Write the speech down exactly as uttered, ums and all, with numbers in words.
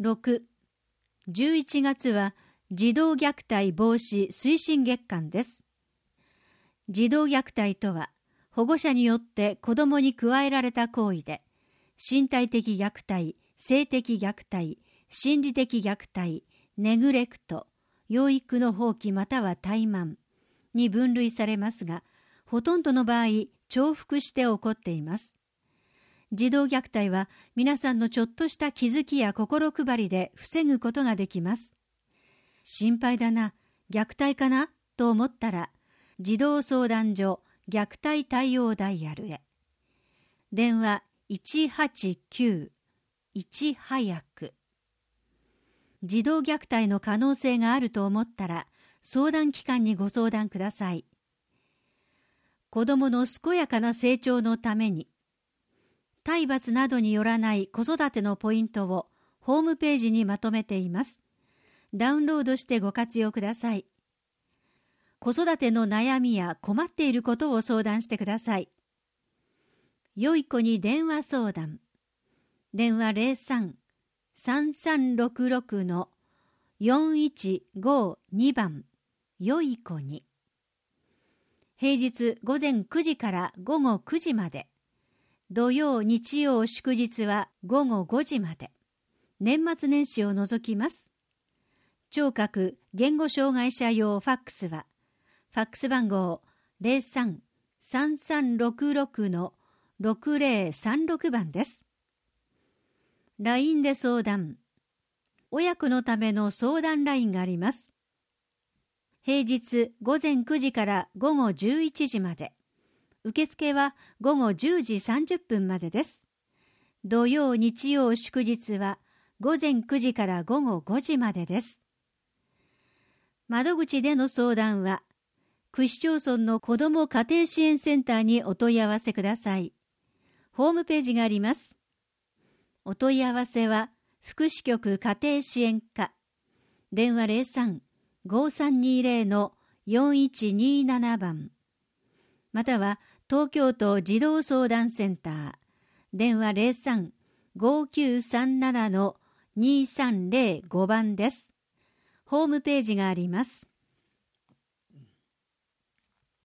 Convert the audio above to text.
ろく、じゅういちがつは児童虐待防止推進月間です。児童虐待とは、保護者によって子供に加えられた行為で、身体的虐待、性的虐待、心理的虐待、ネグレクト、養育の放棄または怠慢に分類されますが、ほとんどの場合、重複して起こっています。児童虐待は皆さんのちょっとした気づきや心配りで防ぐことができます。心配だな、虐待かなと思ったら、児童相談所虐待対応ダイヤルへ。電話いちはちきゅう、いち早く。児童虐待の可能性があると思ったら、相談機関にご相談ください。子供の健やかな成長のために、体罰などによらない子育てのポイントをホームページにまとめています。ダウンロードしてご活用ください。子育ての悩みや困っていることを相談してください。よい子に電話相談。電話 ゼロさん さんさんろくろく よんいちごに 番、よい子に。平日午前くじから午後くじまで。土曜、日曜、祝日は午後ごじまで。年末年始を除きます。聴覚言語障害者用ファックスは、ファックス番号 ゼロさん さんさんろくろく ろくぜろさんろく 番です。ライン で相談。親子のための相談ラインがあります。平日午前くじから午後じゅういちじまで。受付は午後じゅうじさんじゅっぷんまでです。土曜、日曜、祝日は午前くじから午後ごじまでです。窓口での相談は、区市町村の子ども家庭支援センターにお問い合わせください。ホームページがあります。お問い合わせは、福祉局家庭支援課。電話 ゼロさん ごさんにゼロ よんいちになな 番。または、東京都児童相談センター。電話 ゼロさん ごきゅうさんなな にさんゼロご 番です。ホームページがあります。